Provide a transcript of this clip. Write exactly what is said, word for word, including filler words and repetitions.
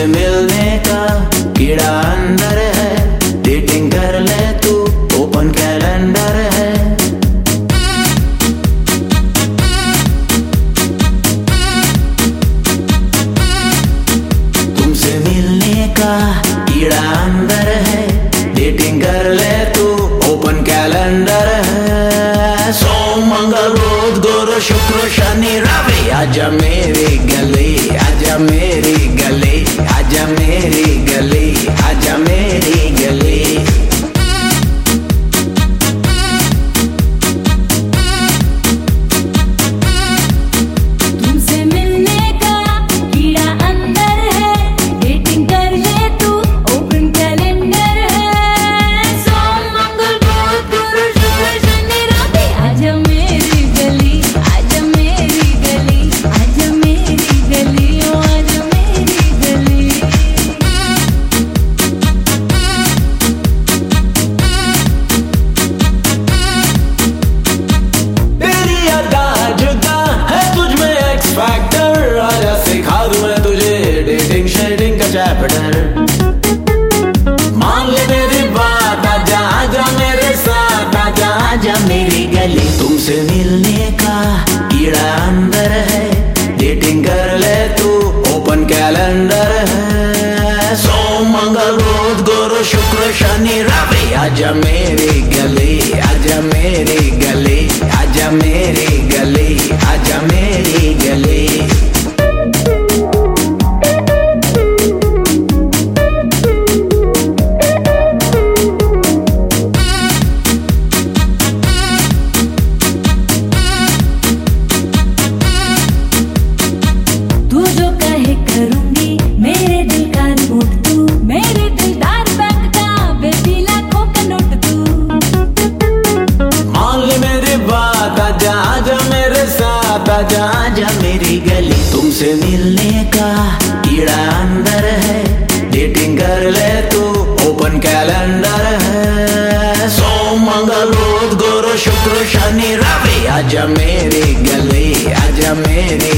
तुमसे मिलने का कीड़ा अंदर है, डेटिंग कर ले तू, ओपन कैलेंडर है। तुमसे मिलने का कीड़ा अंदर है, डेटिंग कर ले तू, ओपन कैलेंडर है। सोम मंगल बुध गुरु शुक्र शनि रवि, आजा मेरी गली, आजा मेरी गली, आजा मेरी गली, आजा मेरी गली। तुमसे मिलने का कीड़ा अंदर है, डेटिंग कर ले तू, ओपन कैलेंडर है। सोम मंगल बुध गुरु शुक्र शनि रवि, आजा मेरी गली, आजा मेरी गली, आजा मेरी गली, ओ आजा मेरी गली। तेरी अदा जुदा है तुझ में एक्स फैक्टर, आजा सिखा दूं मैं तुझे डेटिंग शेडिंग का चैप्टर। मान ले मेरी बात, आजा आजा मेरे साथ, आजा आजा मेरी गली। तुमसे मिलने का कीड़ा अंदर है, डेटिंग कर ले तू, ओपन कैलेंडर है। सोम मंगल बुध गुरु शुक्र शनि रवि, आजा मेरी गली, आजा मेरी गली, आजा मेरी गली, आजा मेरी गली। तू जो कहे करूंगी, मेरे दिल का रिमोट तू, मेरे दिलदार बैंक का बेबी लाखों का नोट तू। मान ले मेरी बात, आजा आजा मेरे साथ, आजा आजा मेरी गली। तुमसे मिलने का कीड़ा अंदर है, डेटिंग कर ले तू, ओपन कैलेंडर है। सोम मंगल बुध गुरु शुक्र शनि रवि, आजा मेरी गली, आजा मेरी